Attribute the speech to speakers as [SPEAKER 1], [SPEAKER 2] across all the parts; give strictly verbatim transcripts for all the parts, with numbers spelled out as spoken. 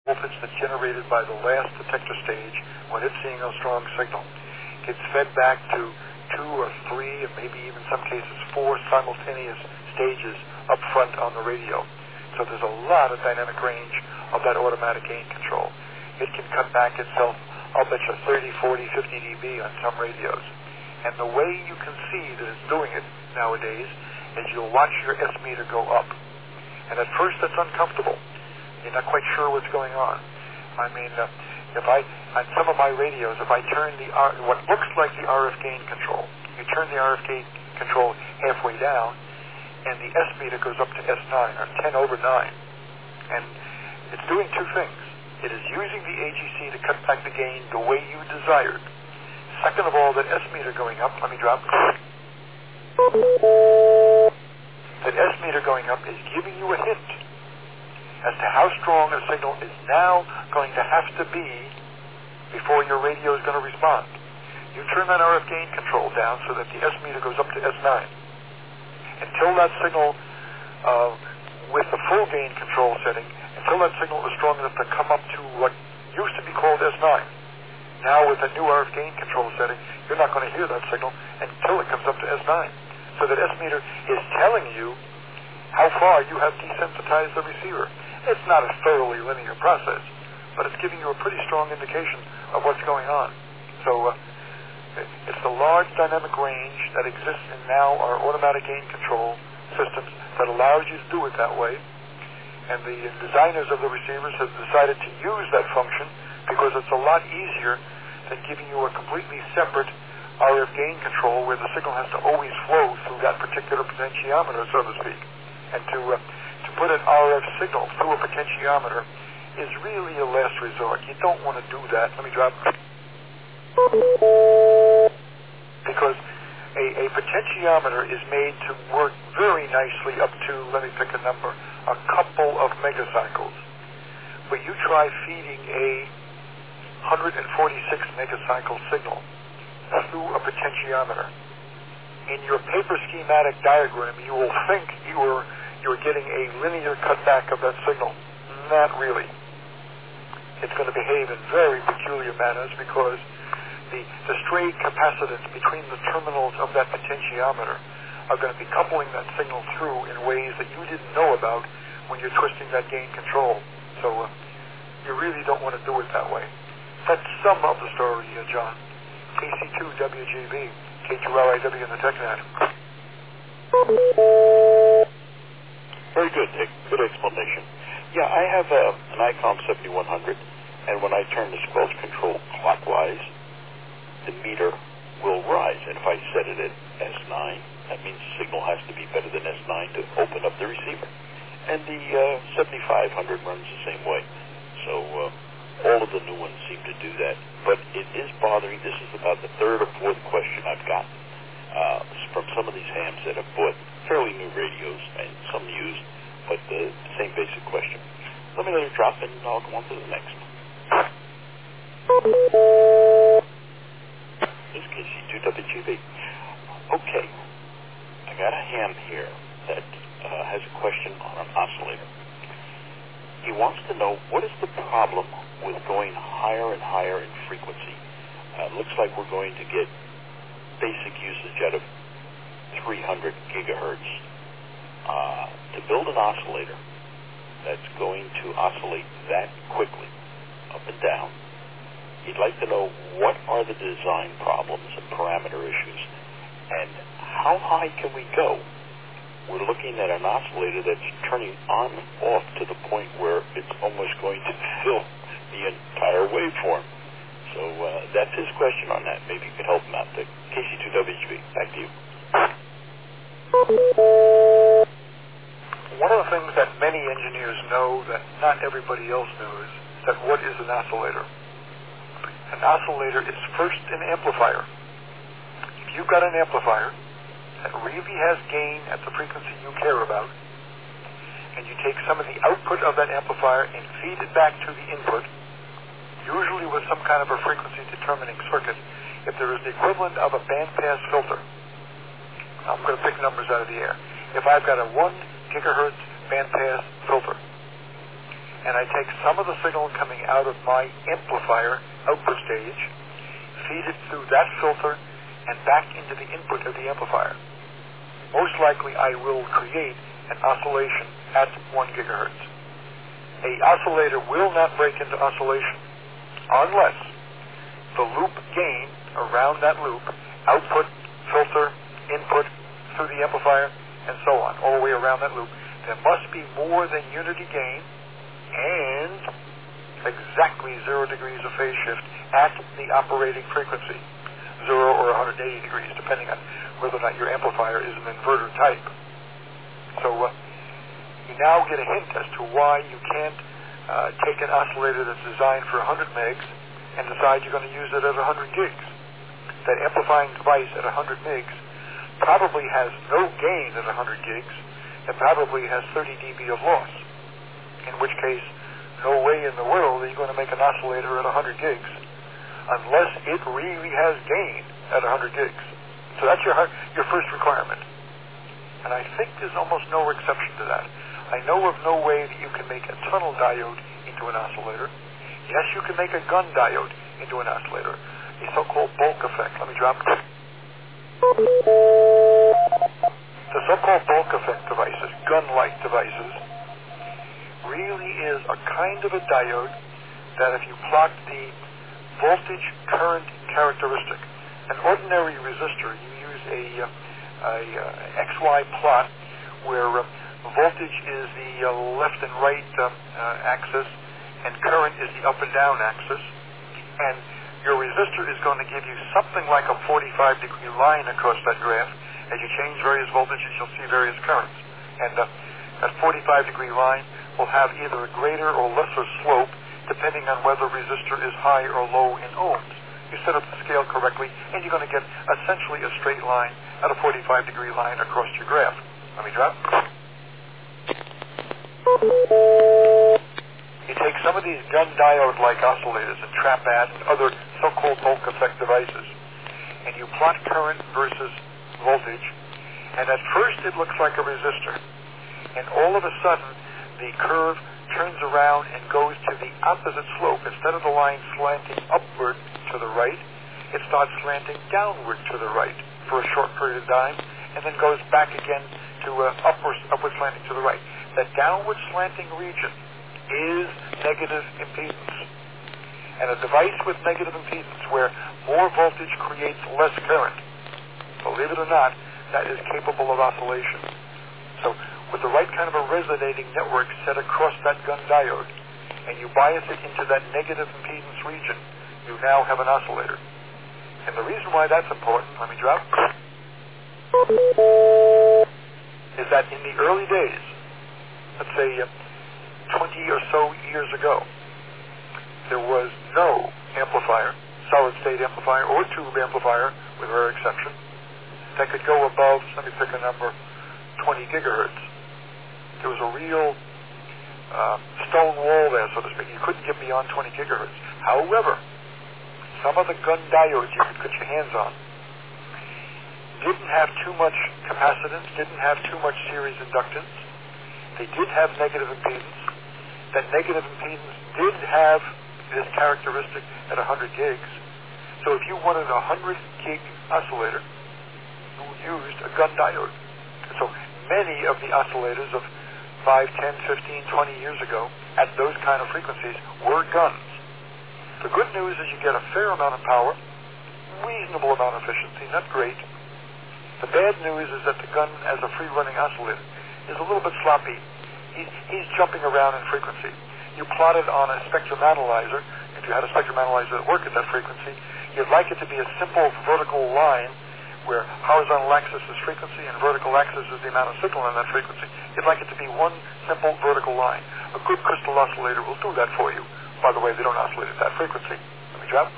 [SPEAKER 1] voltage that's generated by the last detector stage when it's seeing a strong signal gets fed back to two or three, and maybe even some cases four simultaneous stages up front on the radio. So there's a lot of dynamic range of that automatic gain control. It can cut back itself, I'll bet you thirty, forty, fifty dB on some radios. And the way you can see that it's doing it nowadays is you'll watch your S meter go up. And at first that's uncomfortable. You're not quite sure what's going on. I mean, uh, if I, on some of my radios, if I turn the, R, what looks like the R F gain control, you turn the R F gain control halfway down, and the S meter goes up to S nine, or ten over nine. And it's doing two things. It is using the A G C to cut back the gain the way you desired. Second of all, that S meter going up, let me drop. That S meter going up is giving you a hint as to how strong a signal is now going to have to be before your radio is going to respond. You turn that R F gain control down so that the S meter goes up to S nine. Until that signal, uh, with the full gain control setting, until that signal is strong enough to come up to what used to be called S nine. Now with the new R F gain control setting, you're not going to hear that signal until it comes up to S nine. So that S meter is telling you how far you have desensitized the receiver. It's not a thoroughly linear process, but it's giving you a pretty strong indication of what's going on. So uh, it's the large dynamic range that exists in now our automatic gain control systems that allows you to do it that way. And the designers of the receivers have decided to use that function because it's a lot easier than giving you a completely separate R F gain control where the signal has to always flow through that particular potentiometer, so to speak. And to uh, to put an R F signal through a potentiometer is really a last resort. You don't want to do that. Let me drop. Because a, a potentiometer is made to work very nicely up to, let me pick a number, a couple of megacycles. But you try feeding a one hundred forty-six megacycle signal through a potentiometer. In your paper schematic diagram, you will think you are you're getting a linear cutback of that signal. Not really. It's going to behave in very peculiar manners because the, the strayed capacitance between the terminals of that potentiometer are going to be coupling that signal through in ways that you didn't know about when you're twisting that gain control. So uh, you really don't want to do it that way. That's some of the story, uh, John. K C two W G B, K two L I W in the TechNet.
[SPEAKER 2] Very good, Dick. Good explanation. Yeah, I have a, an ICOM seventy-one hundred, and when I turn the squelch control clockwise, the meter will rise. And if I set it at S nine, that means the signal has to be better than S nine to open up the receiver. And the uh, seventy-five hundred runs the same way. So uh, all of the new ones seem to do that. But it is bothering. This is about the third or fourth question I've got uh, from some of these hams that have bought fairly new radios and some used, but the same basic question. Let me let it drop and I'll go on to the next. This is K C two W G B. Okay, I got a ham here that uh, has a question on an oscillator. He wants to know what is the problem with going higher and higher in frequency. Uh, looks like we're going to get basic usage out of three hundred gigahertz. Uh, to build an oscillator that's going to oscillate that quickly, up and down, he'd like to know what are the design problems and parameter issues, and how high can we go? We're looking at an oscillator that's turning on and off to the point where it's almost going to fill the entire waveform. So uh, that's his question on that. Maybe you could help him out. The K C two W G B. Back to you.
[SPEAKER 1] One of the things that many engineers know that not everybody else knows is that what is an oscillator? An oscillator is first an amplifier. If you've got an amplifier that really has gain at the frequency you care about, and you take some of the output of that amplifier and feed it back to the input, usually with some kind of a frequency determining circuit, if there is the equivalent of a bandpass filter. I'm going to pick numbers out of the air. If I've got a one gigahertz bandpass filter, and I take some of the signal coming out of my amplifier output stage, feed it through that filter, and back into the input of the amplifier. Most likely I will create an oscillation at one gigahertz. A oscillator will not break into oscillation unless the loop gain around that loop, output, filter, input, through the amplifier, and so on, all the way around that loop, there must be more than unity gain and exactly zero degrees of phase shift at the operating frequency, zero or one hundred eighty degrees, depending on whether or not your amplifier is an inverter type. So uh, you now get a hint as to why you can't uh, take an oscillator that's designed for one hundred megs and decide you're going to use it at one hundred gigs. That amplifying device at one hundred megs probably has no gain at one hundred gigs and probably has thirty decibels of loss, in which case no way in the world are you going to make an oscillator at one hundred gigs unless it really has gain at one hundred gigs. So that's your your first requirement. And I think there's almost no exception to that. I know of no way that you can make a tunnel diode into an oscillator. Yes, you can make a gun diode into an oscillator, a so-called bulk effect. Let me drop it. The so-called bulk effect devices, gun-like devices, really is a kind of a diode that if you plot the voltage current characteristic, an ordinary resistor, you use a, a, a X Y plot where uh, voltage is the uh, left and right uh, uh, axis and current is the up and down axis, and your resistor is going to give you something like a forty-five degree line across that graph. As you change various voltages, you'll see various currents, and uh, that forty-five degree line will have either a greater or lesser slope depending on whether resistor is high or low in ohms. You set up the scale correctly, and you're going to get essentially a straight line at a forty-five degree line across your graph. Let me drop. You take some of these gun diode-like oscillators and trap-add and other so-called bulk effect devices, and you plot current versus voltage, and at first it looks like a resistor, and all of a sudden the curve turns around and goes to the opposite slope. Instead of the line slanting upward to the right, it starts slanting downward to the right for a short period of time, and then goes back again to uh, upward, upward slanting to the right. That downward slanting region is negative impedance. And a device with negative impedance where more voltage creates less current, believe it or not, that is capable of oscillation. So with the right kind of a resonating network set across that gun diode, and you bias it into that negative impedance region, you now have an oscillator. And the reason why that's important, let me drop, is that in the early days, let's say uh, twenty or so years ago, there was no amplifier, solid-state amplifier or tube amplifier, with rare exception, that could go above, let me pick a number, twenty gigahertz. There was a real uh, stone wall there, so to speak. You couldn't get beyond twenty gigahertz. However, some of the gun diodes you could put your hands on didn't have too much capacitance, didn't have too much series inductance. They did have negative impedance. That negative impedance did have this characteristic at one hundred gigs. So if you wanted a one hundred gig oscillator, you used a gun diode. So many of the oscillators of five, ten, fifteen, twenty years ago at those kind of frequencies were guns. The good news is you get a fair amount of power, reasonable amount of efficiency, not great. The bad news is that the gun as a free-running oscillator is a little bit sloppy. He's, he's jumping around in frequency. You plot it on a spectrum analyzer. If you had a spectrum analyzer that worked at that frequency, you'd like it to be a simple vertical line where horizontal axis is frequency and vertical axis is the amount of signal in that frequency. You'd like it to be one simple vertical line. A good crystal oscillator will do that for you. By the way, they don't oscillate at that frequency. Let me drop.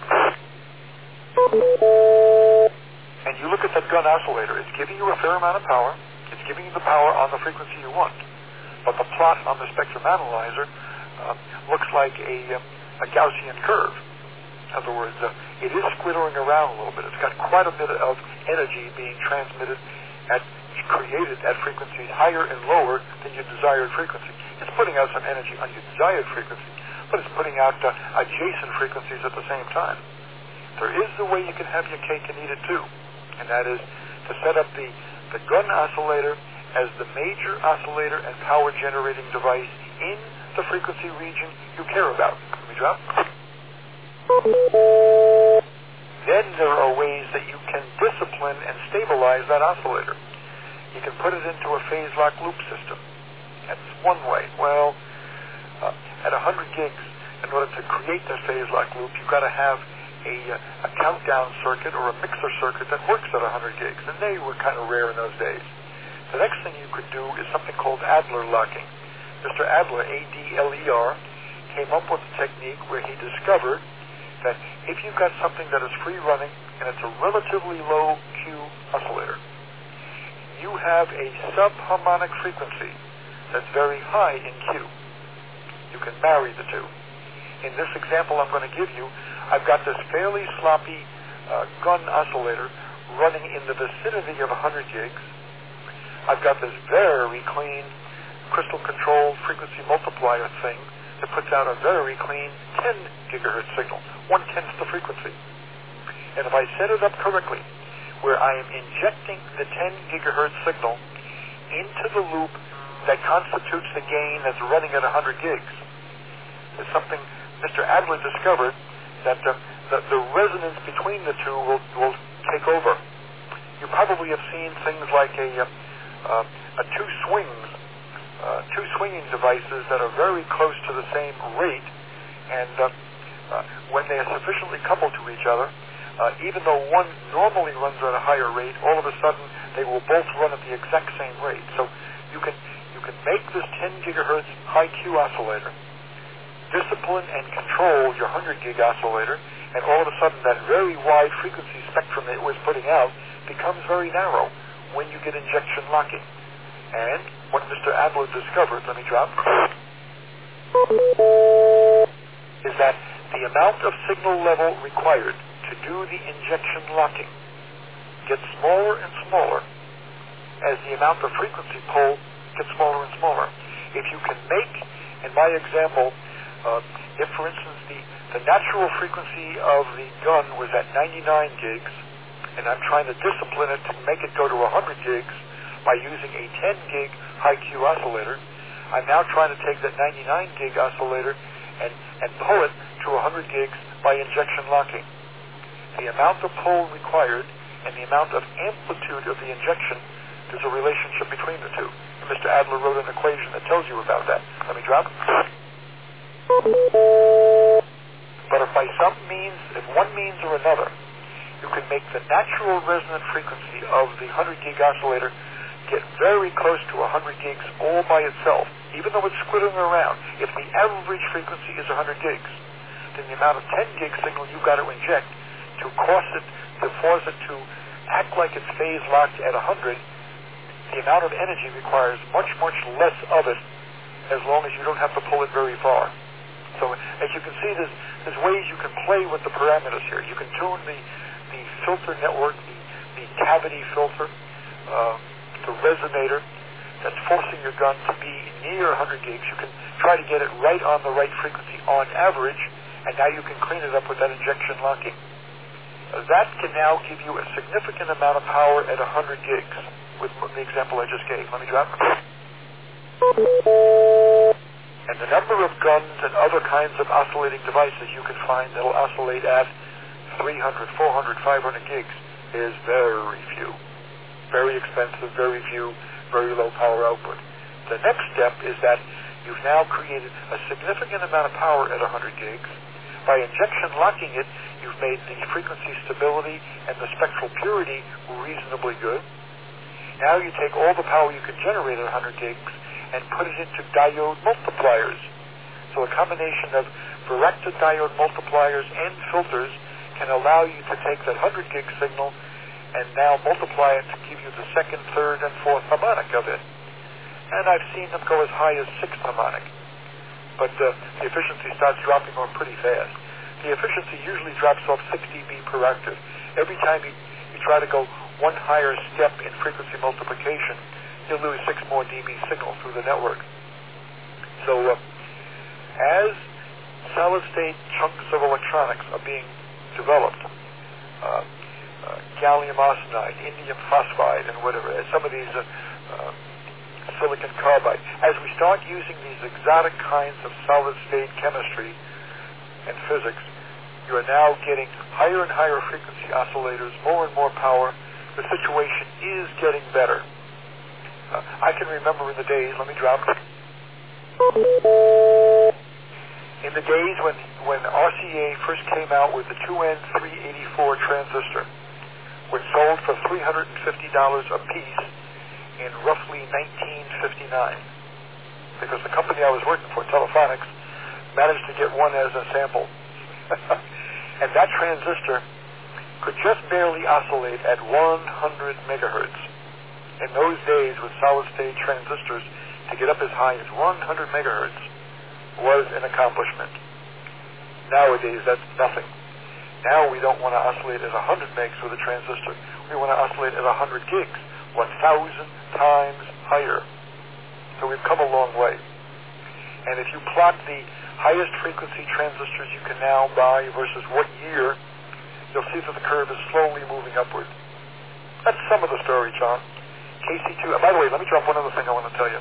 [SPEAKER 1] And you look at that gun oscillator. It's giving you a fair amount of power. It's giving you the power on the frequency you want. But the plot on the spectrum analyzer uh, looks like a, uh, a Gaussian curve. In other words, uh, it is squittering around a little bit. It's got quite a bit of energy being transmitted at created at frequencies higher and lower than your desired frequency. It's putting out some energy on your desired frequency, but it's putting out uh, adjacent frequencies at the same time. There is a way you can have your cake and eat it too, and that is to set up the, the gun oscillator as the major oscillator and power generating device in the frequency region you care about. Let me drop. Then there are ways that you can discipline and stabilize that oscillator. You can put it into a phase lock loop system. That's one way. Well, uh, at one hundred gigs, in order to create that phase lock loop, you've got to have a, uh, a countdown circuit or a mixer circuit that works at one hundred gigs, and they were kind of rare in those days. The next thing you could do is something called Adler locking. Mister Adler, A D L E R, came up with a technique where he discovered that if you've got something that is free running and it's a relatively low Q oscillator, you have a subharmonic frequency that's very high in Q. You can marry the two. In this example I'm going to give you, I've got this fairly sloppy uh, gun oscillator running in the vicinity of one hundred gigs. I've got this very clean crystal control frequency multiplier thing that puts out a very clean ten gigahertz signal, one-tenth the frequency. And if I set it up correctly, where I am injecting the ten gigahertz signal into the loop that constitutes the gain that's running at one hundred gigs, there's something Mister Adler discovered, that the, the, the resonance between the two will, will take over. You probably have seen things like a, uh, a two swings, uh, two swinging devices that are very close to the same rate, and uh, uh, when they are sufficiently coupled to each other, uh, even though one normally runs at a higher rate, all of a sudden they will both run at the exact same rate. So you can you can make this ten gigahertz high Q oscillator, discipline and control your one hundred gig oscillator, and all of a sudden that very wide frequency spectrum it was putting out becomes very narrow when you get injection locking. And what Mister Adler discovered, let me drop, is that the amount of signal level required to do the injection locking gets smaller and smaller as the amount of frequency pull gets smaller and smaller. If you can make, in my example, uh, if for instance the, the natural frequency of the gun was at ninety-nine gigs, and I'm trying to discipline it to make it go to one hundred gigs by using a ten gig high Q oscillator, I'm now trying to take that ninety-nine gig oscillator and, and pull it to one hundred gigs by injection locking. The amount of pull required and the amount of amplitude of the injection, there's a relationship between the two. And Mister Adler wrote an equation that tells you about that. Let me drop. But if by some means, if one means or another, you can make the natural resonant frequency of the one hundred gig oscillator get very close to one hundred gigs all by itself, even though it's squiddling around. If the average frequency is one hundred gigs, then the amount of ten gig signal you've got to inject to cause it, to force it to act like it's phase locked at one hundred, the amount of energy requires much, much less of it as long as you don't have to pull it very far. So as you can see, there's, there's ways you can play with the parameters here. You can tune the, the filter network, the, the cavity filter, uh, the resonator that's forcing your gun to be near one hundred gigs. You can try to get it right on the right frequency on average, and now you can clean it up with that injection locking. Uh, that can now give you a significant amount of power at one hundred gigs with the example I just gave. Let me drop. And the number of guns and other kinds of oscillating devices you can find that will oscillate at three hundred, four hundred, five hundred gigs is very few. Very expensive, very few, very low power output. The next step is that you've now created a significant amount of power at one hundred gigs. By injection locking it, you've made the frequency stability and the spectral purity reasonably good. Now you take all the power you can generate at one hundred gigs and put it into diode multipliers. So a combination of Varactor diode multipliers and filters can allow you to take that one hundred gig signal and now multiply it to give you the second, third, and fourth harmonic of it. And I've seen them go as high as sixth harmonic. But uh, the efficiency starts dropping off pretty fast. The efficiency usually drops off six D B per octave. Every time you, you try to go one higher step in frequency multiplication, you'll lose six more dB signal through the network. So uh, as solid-state chunks of electronics are being developed, uh, uh, gallium arsenide, indium phosphide, and whatever, some of these uh, uh, silicon carbide, as we start using these exotic kinds of solid-state chemistry and physics, you are now getting higher and higher frequency oscillators, more and more power. The situation is getting better. Uh, I can remember in the days, let me drop it. In the days when, when R C A first came out with the two N three eighty-four transistor, which sold for three hundred fifty dollars a piece in roughly nineteen fifty-nine, because the company I was working for, Telephonics, managed to get one as a sample. And that transistor could just barely oscillate at one hundred megahertz. In those days, with solid-state transistors, to get up as high as one hundred megahertz was an accomplishment. Nowadays, that's nothing. Now we don't want to oscillate at one hundred megs with a transistor. We want to oscillate at one hundred gigs, one thousand times higher. So we've come a long way. And if you plot the highest frequency transistors you can now buy versus what year, you'll see that the curve is slowly moving upward. That's some of the story, John. K C two, uh, by the way, let me drop one other thing I want to tell you.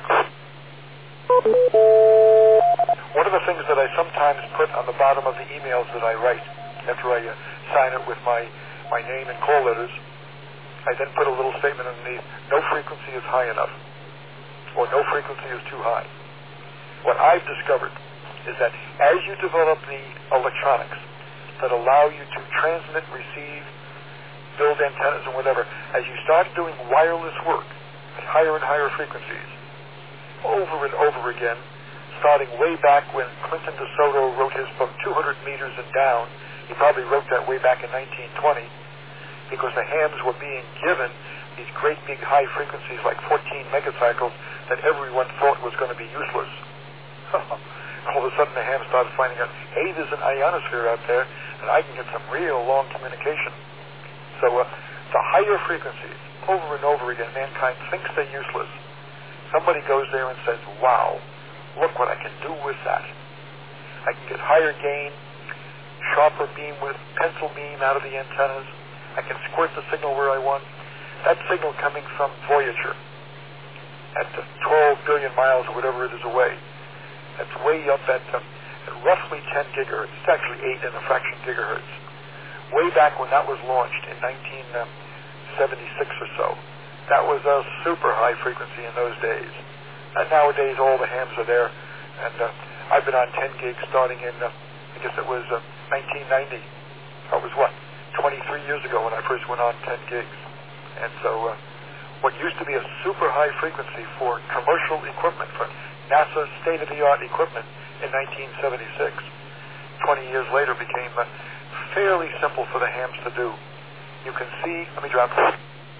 [SPEAKER 1] One of the things that I sometimes put on the bottom of the emails that I write, after I uh, sign it with my, my name and call letters, I then put a little statement underneath, no frequency is high enough, or no frequency is too high. What I've discovered is that as you develop the electronics that allow you to transmit, receive, build antennas and whatever, as you start doing wireless work at higher and higher frequencies, over and over again, starting way back when Clinton DeSoto wrote his book two hundred meters and Down. He probably wrote that way back in nineteen twenty, because the hams were being given these great big high frequencies like fourteen megacycles that everyone thought was going to be useless. All of a sudden the hams started finding out, hey, there's an ionosphere out there, and I can get some real long communication. So uh, the higher frequencies, over and over again, mankind thinks they're useless. Somebody goes there and says, wow, look what I can do with that. I can get higher gain, sharper beam width, pencil beam out of the antennas. I can squirt the signal where I want. That signal coming from Voyager at uh, twelve billion miles or whatever it is away, that's way up at, uh, at roughly ten gigahertz. It's actually eight and a fraction gigahertz. Way back when that was launched in nineteen seventy-six or so, that was a super high frequency in those days. And nowadays all the hams are there, and uh, I've been on ten gigs starting in, uh, I guess it was uh, nineteen ninety. That was what, twenty-three years ago when I first went on ten gigs. And so uh, what used to be a super high frequency for commercial equipment, for NASA state-of-the-art equipment in nineteen seventy-six, twenty years later became uh, fairly simple for the hams to do. You can see, let me drop this.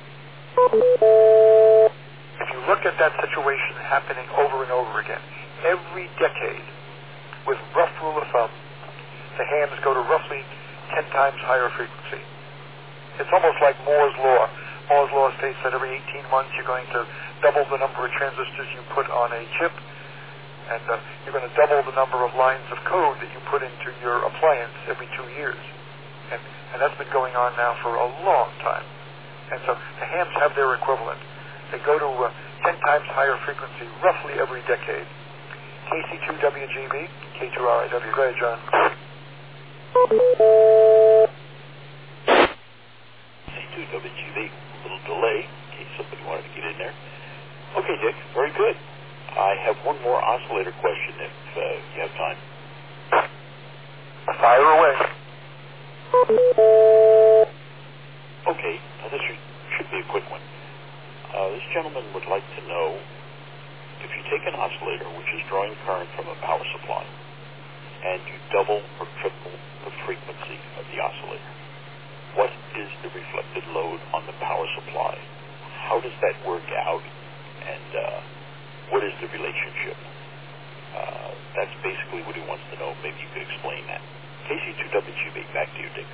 [SPEAKER 1] If you look at that situation happening over and over again, every decade, with rough rule of thumb, the hams go to roughly ten times higher frequency. It's almost like Moore's Law. Moore's Law states that every eighteen months you're going to double the number of transistors you put on a chip, and uh, you're going to double the number of lines of code that you put into your appliance every two years. And, and that's been going on now for a long time. And so the hams have their equivalent. They go to uh, ten times higher frequency roughly every decade. K C two W G B, K two R I W. Go ahead, John.
[SPEAKER 2] C two W G B, a little delay in case somebody wanted to get in there. Okay, Dick, very good. I have one more oscillator question if uh, you have time.
[SPEAKER 1] Fire away.
[SPEAKER 2] Okay, now this should, should be a quick one. Uh, this gentleman would like to know, if you take an oscillator which is drawing current from a power supply and you double or triple the frequency of the oscillator, what is the reflected load on the power supply? How does that work out? And uh, what is the relationship? Uh, that's basically what he wants to know. Maybe you could explain that. K C two W G B, back to you, Dick.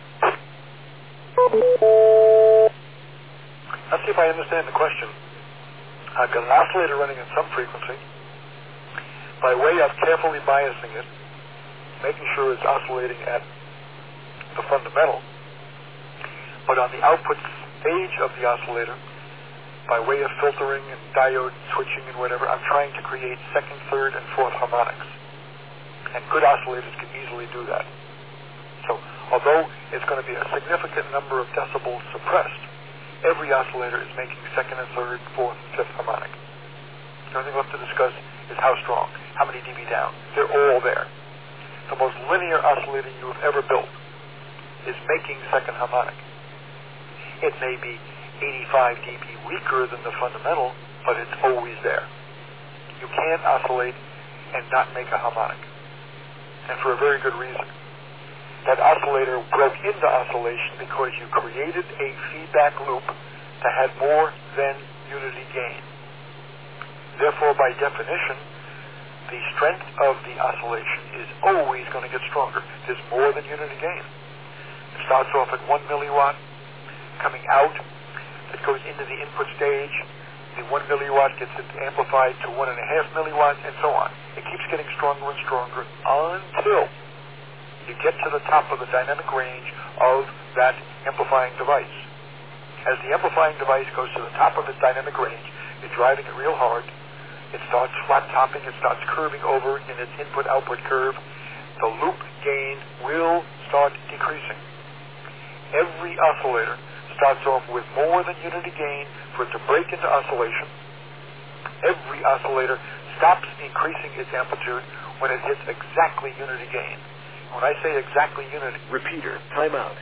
[SPEAKER 1] Let's see if I understand the question. I've got an oscillator running at some frequency. by way of carefully biasing it, making sure it's oscillating at the fundamental, but on the output stage of the oscillator, by way of filtering and diode switching and whatever, I'm trying to create second, third, and fourth harmonics. And good oscillators can easily do that. So, although it's going to be a significant number of decibels suppressed, every oscillator is making second and third, fourth, and fifth harmonic. The only thing left to discuss is how strong, how many dB down. They're all there. The most linear oscillator you have ever built is making second harmonic. It may be eighty-five dB weaker than the fundamental, but it's always there. You can't oscillate and not make a harmonic. And for a very good reason. That oscillator broke into oscillation because you created a feedback loop that had more than unity gain. Therefore, by definition, the strength of the oscillation is always going to get stronger. There's more than unity gain. It starts off at one milliwatt, coming out, it goes into the input stage, the one milliwatt gets amplified to one and a half milliwatts, and so on. It keeps getting stronger and stronger until you get to the top of the dynamic range of that amplifying device. As the amplifying device goes to the top of its dynamic range, you're driving it real hard, it starts flat topping, it starts curving over in its input-output curve. The loop gain will start decreasing. Every oscillator starts off with more than unity gain for it to break into oscillation. Every oscillator stops increasing its amplitude when it hits exactly unity gain. When I say exactly unity...
[SPEAKER 3] Repeater, timeout.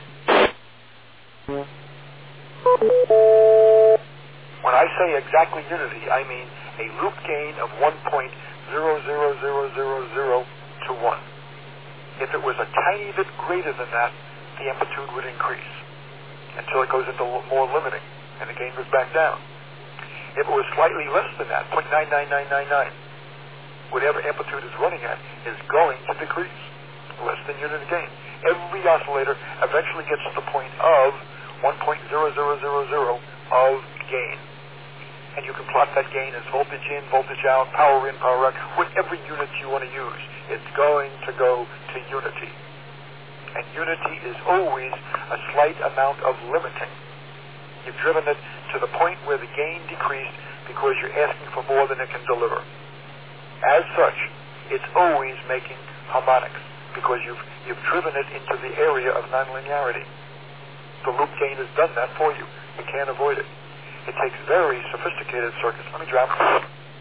[SPEAKER 1] When I say exactly unity, I mean a loop gain of one point zero zero zero zero zero to one. If it was a tiny bit greater than that, the amplitude would increase until it goes into more limiting, and the gain goes back down. If it was slightly less than that, zero point nine nine nine nine nine, whatever amplitude is running at is going to decrease, less than unity gain. Every oscillator eventually gets to the point of one point zero zero zero zero of gain. And you can plot that gain as voltage in, voltage out, power in, power out, whatever units you want to use. It's going to go to unity. And unity is always a slight amount of limiting. You've driven it to the point where the gain decreased because you're asking for more than it can deliver. As such, it's always making harmonics because you've, you've driven it into the area of nonlinearity. The loop gain has done that for you. You can't avoid it. It takes very sophisticated circuits. Let me drop it.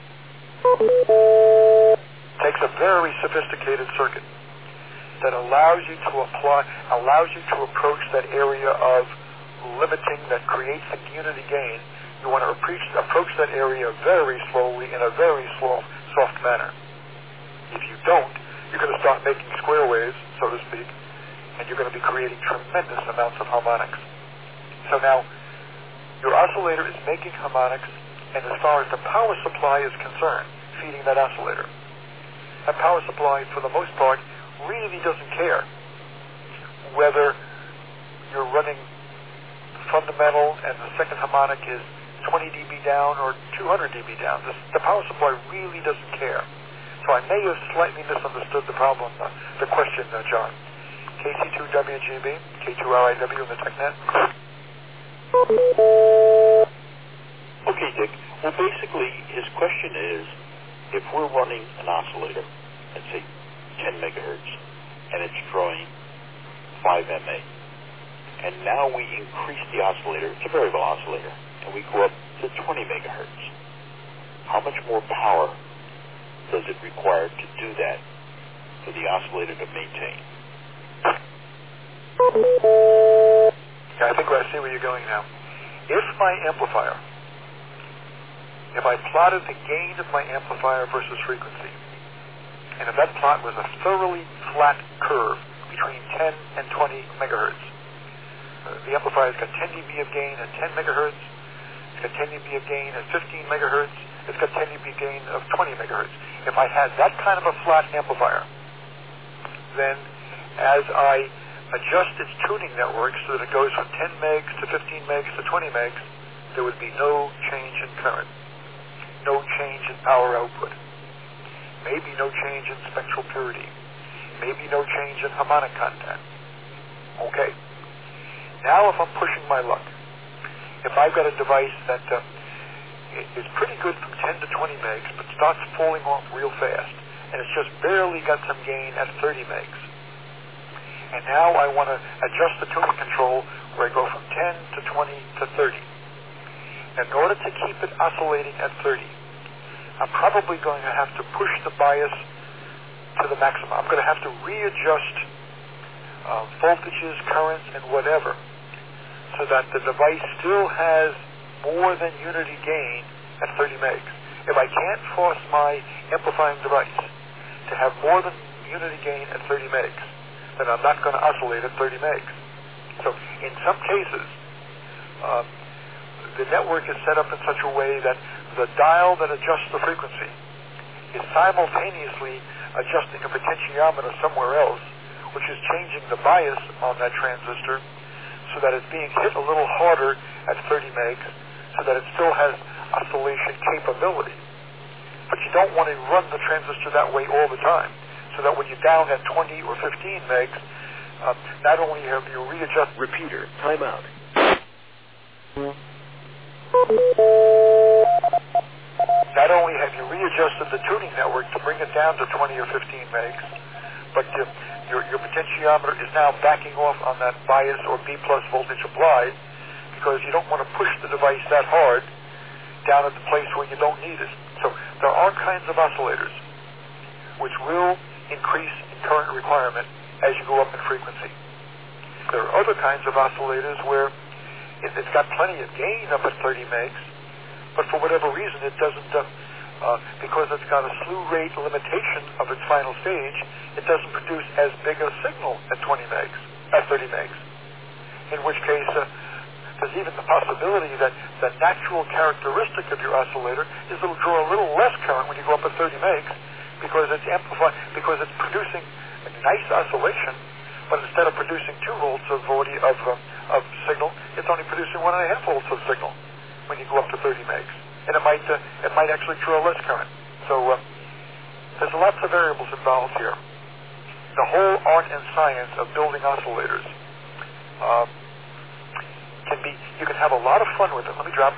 [SPEAKER 1] It takes a very sophisticated circuit that allows you to apply, allows you to approach that area of limiting that creates the unity gain. You want to approach, approach that area very slowly in a very slow, soft manner. If you don't, you're going to start making square waves, so to speak, and you're going to be creating tremendous amounts of harmonics. So now, your oscillator is making harmonics, and as far as the power supply is concerned, feeding that oscillator, that power supply, for the most part, really doesn't care whether you're running fundamental and the second harmonic is twenty dB down or two hundred dB down. The, the power supply really doesn't care. So I may have slightly misunderstood the problem, uh, the question, uh, John. K C two W G B, K two R I W in the TechNet.
[SPEAKER 2] Okay, Dick. Well, basically, his question is, if we're running an oscillator, let's say ten megahertz, and it's drawing five M A, and now we increase the oscillator, it's a variable oscillator, and we go up to twenty megahertz, how much more power does it require to do that for the oscillator to maintain?
[SPEAKER 1] Yeah, I think I see where you're going now. If my amplifier, if I plotted the gain of my amplifier versus frequency, and if that plot was a thoroughly flat curve between ten and twenty megahertz, uh, the amplifier's got ten dB of gain at ten megahertz, it's got ten dB of gain at fifteen megahertz, it's got ten dB gain of twenty megahertz. If I had that kind of a flat amplifier, then as I adjust its tuning network so that it goes from ten megs to fifteen megs to twenty megs, there would be no change in current, no change in power output. maybe no change in spectral purity, maybe no change in harmonic content. Okay. Now if I'm pushing my luck, if I've got a device that uh, is pretty good from ten to twenty megs, but starts falling off real fast, and it's just barely got some gain at thirty megs, and now I want to adjust the tuning control where I go from ten to twenty to thirty. In order to keep it oscillating at thirty, I'm probably going to have to push the bias to the maximum. I'm going to have to readjust uh, voltages, currents, and whatever, so that the device still has more than unity gain at thirty megs. If I can't force my amplifying device to have more than unity gain at thirty megs, then I'm not going to oscillate at thirty megs. So in some cases, um, the network is set up in such a way that the dial that adjusts the frequency is simultaneously adjusting a potentiometer somewhere else, which is changing the bias on that transistor so that it's being hit a little harder at thirty megs so that it still has oscillation capability. But you don't want to run the transistor that way all the time, so that when you're down at twenty or fifteen megs, uh, not only have you readjusted...
[SPEAKER 3] Repeater, timeout.
[SPEAKER 1] Not only have you readjusted the tuning network to bring it down to twenty or fifteen megs, but you, your, your potentiometer is now backing off on that bias or B plus voltage applied, because you don't want to push the device that hard down at the place where you don't need it. So there are kinds of oscillators which will increase in current requirement as you go up in frequency. There are other kinds of oscillators where it's got plenty of gain up at thirty megs, but for whatever reason it doesn't, uh, uh, because it's got a slew rate limitation of its final stage, it doesn't produce as big a signal at twenty megs, at thirty megs. In which case, uh, there's even the possibility that the natural characteristic of your oscillator is it'll draw a little less current when you go up at thirty megs, because it's amplified, because it's producing a nice oscillation, but instead of producing two volts of audio, of, uh, of signal, it's only producing one and a half volts of signal when you go up to thirty megs, and it might uh, it might actually draw less current. So uh, there's lots of variables involved here. The whole art and science of building oscillators uh, can be. You can have a lot of fun with it. Let me drop.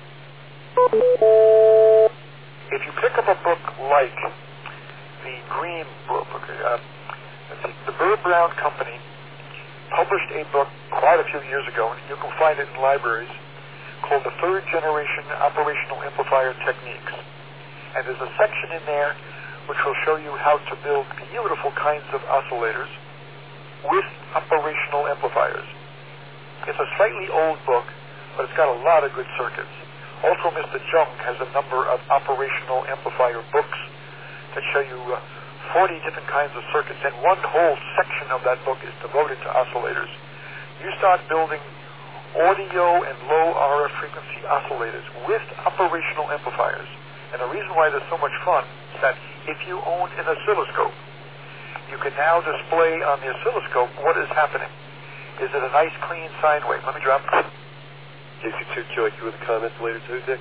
[SPEAKER 1] If you pick up a book like the Green book, uh, the Bird Brown Company published a book quite a few years ago, and you can find it in libraries, called The Third Generation Operational Amplifier Techniques. And there's a section in there which will show you how to build beautiful kinds of oscillators with operational amplifiers. It's a slightly old book, but it's got a lot of good circuits. Also, Mister Jung has a number of operational amplifier books that show you uh, forty different kinds of circuits, and one whole section of that book is devoted to oscillators. You start building audio and low R F frequency oscillators with operational amplifiers. And the reason why they're so much fun is that if you own an oscilloscope, you can now display on the oscilloscope what is happening. Is it a nice, clean sine wave? Let me drop.
[SPEAKER 3] J C two Q I Q with comments later too, Dick.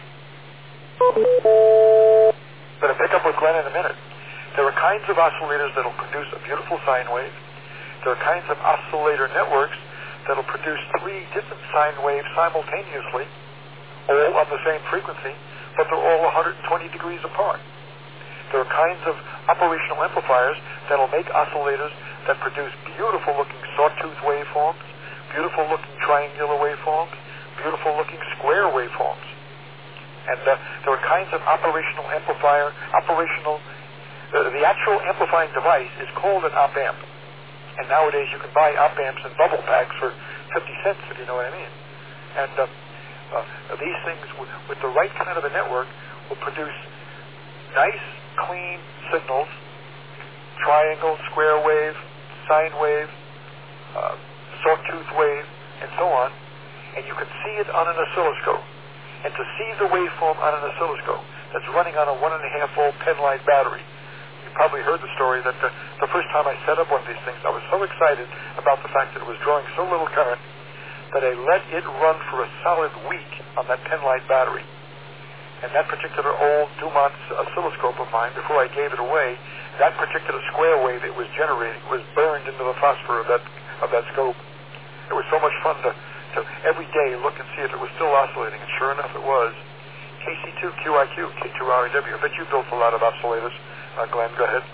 [SPEAKER 1] Gonna pick up with Glenn in a minute. There are kinds of oscillators that'll produce a beautiful sine wave. There are kinds of oscillator networks that'll produce three different sine waves simultaneously, all on the same frequency, but they're all one hundred twenty degrees apart. There are kinds of operational amplifiers that'll make oscillators that produce beautiful-looking sawtooth waveforms, beautiful-looking triangular waveforms, beautiful-looking square waveforms. And uh, there are kinds of operational amplifier, operational, uh, the actual amplifying device is called an op-amp. And nowadays you can buy op-amps in bubble packs for fifty cents, if you know what I mean. And uh, uh, these things, with, with the right kind of a network, will produce nice, clean signals, triangle, square wave, sine wave, uh, sawtooth wave, and so on. And you can see it on an oscilloscope. And to see the waveform on an oscilloscope that's running on a one and a half volt penlight battery, you probably heard the story that the, the first time I set up one of these things, I was so excited about the fact that it was drawing so little current that I let it run for a solid week on that penlight battery. And that particular old Dumont oscilloscope of mine, before I gave it away, that particular square wave it was generating was burned into the phosphor of that of that scope. It was so much fun to, to every day look and see if it was still oscillating, and sure enough it was. K C two Q I Q, K two R I W. I bet you built a lot of oscillators. Uh, Glenn, go ahead.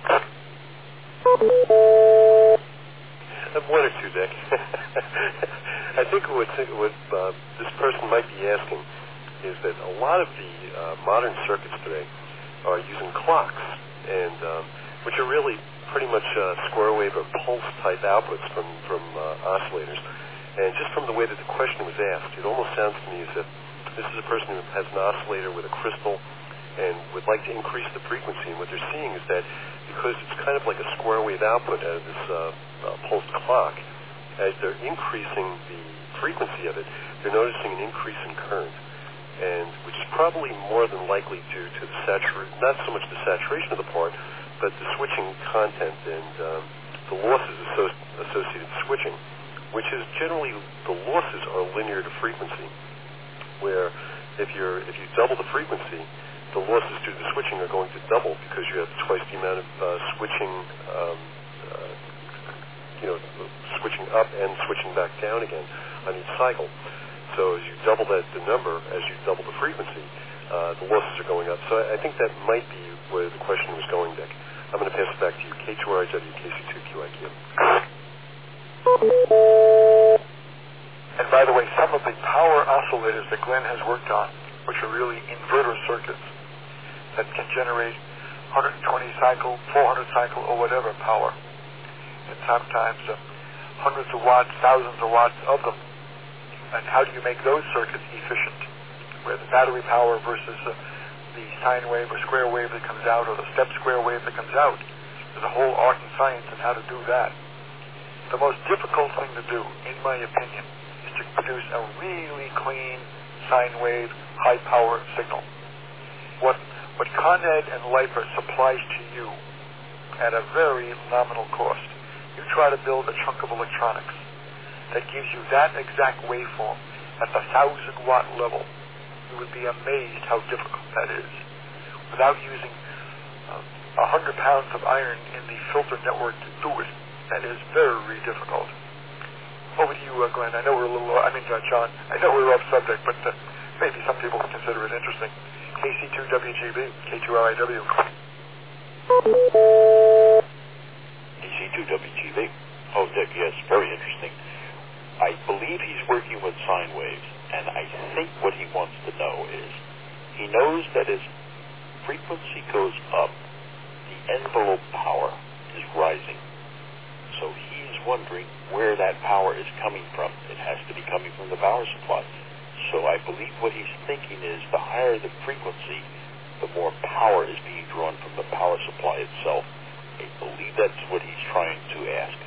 [SPEAKER 3] One or two, Dick. I think what, what uh, this person might be asking is that a lot of the uh, modern circuits today are using clocks, and um, which are really pretty much uh, square wave or pulse type outputs from from uh, oscillators. And just from the way that the question was asked, it almost sounds to me as if this is a person who has an oscillator with a crystal and would like to increase the frequency. And what they're seeing is that because it's kind of like a square wave output out of this uh, uh, pulsed clock, as they're increasing the frequency of it, they're noticing an increase in current, and which is probably more than likely due to the saturation, not so much the saturation of the part, but the switching content and um, the losses asso- associated with switching, which is generally, the losses are linear to frequency, where if you're if you double the frequency, the losses due to the switching are going to double because you have twice the amount of uh, switching, um, uh, you know, switching up and switching back down again on each cycle. So as you double that the number, as you double the frequency, uh, the losses are going up. So I, I think that might be where the question was going, Dick. I'm going to pass it back to you. K two R I W, K C two Q I Q.
[SPEAKER 1] And by the way, some of the power oscillators that Glenn has worked on, which are really inverter circuits that can generate one hundred twenty cycle, four hundred cycle, or whatever power, and sometimes uh, hundreds of watts, thousands of watts of them. And how do you make those circuits efficient, where the battery power versus uh, the sine wave or square wave that comes out, or the step square wave that comes out? There's a whole art and science in how to do that. The most difficult thing to do, in my opinion, is to produce a really clean sine wave, high power signal. What what Con Ed and Leiper supplies to you at a very nominal cost, you try to build a chunk of electronics that gives you that exact waveform at the thousand watt level. You would be amazed how difficult that is, without using a uh, hundred pounds of iron in the filter network to do it. That is very difficult. Over to you, uh, Glenn. I know we're a little, I mean, uh, John, I know we're off subject, but uh, maybe some people can consider it interesting. K C two W G B, K two R I W.
[SPEAKER 2] K C two W G B. Oh, Dick, yes, very interesting. I believe he's working with sine waves, and I think what he wants to know is, he knows that as frequency goes up, the envelope power is rising. So he's wondering where that power is coming from. It has to be coming from the power supply. So I believe what he's thinking is the higher the frequency, the more power is being drawn from the power supply itself. I believe that's what he's trying to ask.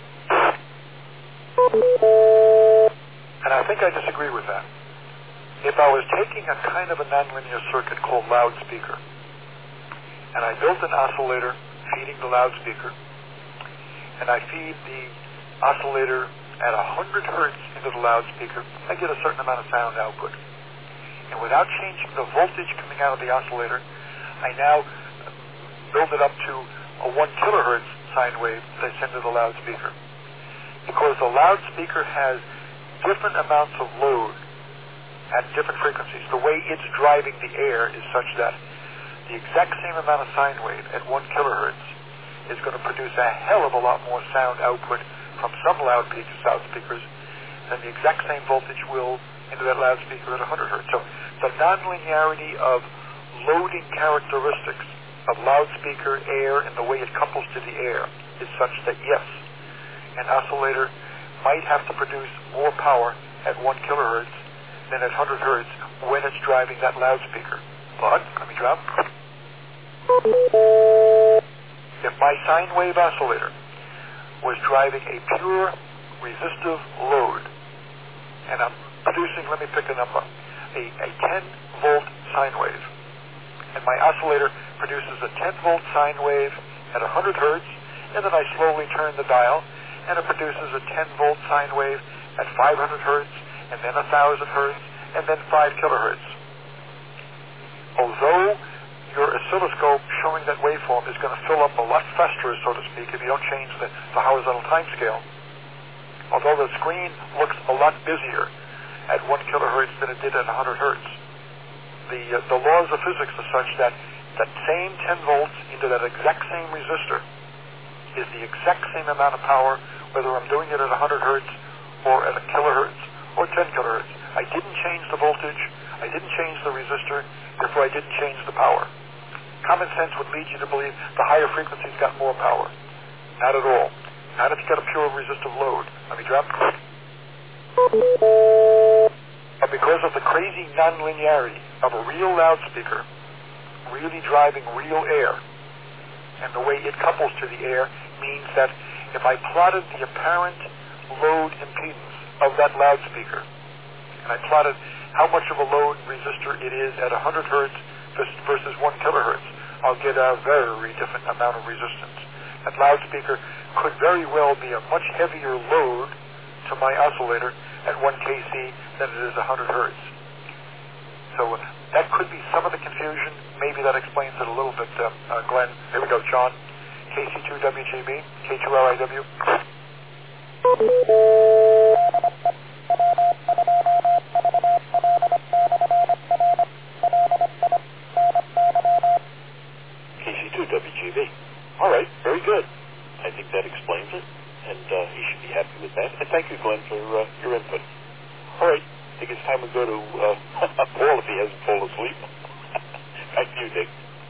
[SPEAKER 1] And I think I disagree with that. If I was taking a kind of a nonlinear circuit called loudspeaker, and I built an oscillator feeding the loudspeaker, and I feed the oscillator at one hundred hertz into the loudspeaker, I get a certain amount of sound output. And without changing the voltage coming out of the oscillator, I now build it up to a one kilohertz sine wave that I send to the loudspeaker. Because the loudspeaker has different amounts of load at different frequencies. The way it's driving the air is such that the exact same amount of sine wave at one kilohertz is going to produce a hell of a lot more sound output from some loudspeakers than the exact same voltage will into that loudspeaker at one hundred hertz. So the nonlinearity of loading characteristics of loudspeaker air and the way it couples to the air is such that, yes, an oscillator might have to produce more power at one kilohertz than at one hundred hertz when it's driving that loudspeaker. But, let me drop. If my sine wave oscillator was driving a pure resistive load, and I'm producing, let me pick a number, a, a ten volt sine wave, and my oscillator produces a ten volt sine wave at one hundred hertz, and then I slowly turn the dial, and it produces a ten volt sine wave at five hundred hertz, and then one thousand hertz, and then five kilohertz. although your oscilloscope showing that waveform is going to fill up a lot faster, so to speak, if you don't change the, the horizontal time scale, although the screen looks a lot busier at one kilohertz than it did at one hundred hertz, the, uh, the laws of physics are such that that same ten volts into that exact same resistor is the exact same amount of power whether I'm doing it at one hundred hertz or at a kilohertz or ten kilohertz. I didn't change the voltage, I didn't change the resistor, therefore I didn't change the power. Common sense would lead you to believe the higher frequencies got more power. Not at all. Not if you got a pure resistive load. Let me drop. But because of the crazy nonlinearity of a real loudspeaker really driving real air, and the way it couples to the air means that if I plotted the apparent load impedance of that loudspeaker, and I plotted how much of a load resistor it is at one hundred hertz versus one kilohertz, I'll get a very different amount of resistance. That loudspeaker could very well be a much heavier load to my oscillator at one K C than it is one hundred hertz. So uh, that could be some of the confusion. Maybe that explains it a little bit, uh, uh, Glenn. Here we go, John. K C two W G B, K two R I W.
[SPEAKER 2] K C two W G B. All right, very good. I think that explains it, and uh, he should be happy with that. And thank you, Glenn, for uh, your input. All right, I think it's time we go to uh, Paul if he hasn't fallen asleep. Back to you, Dick.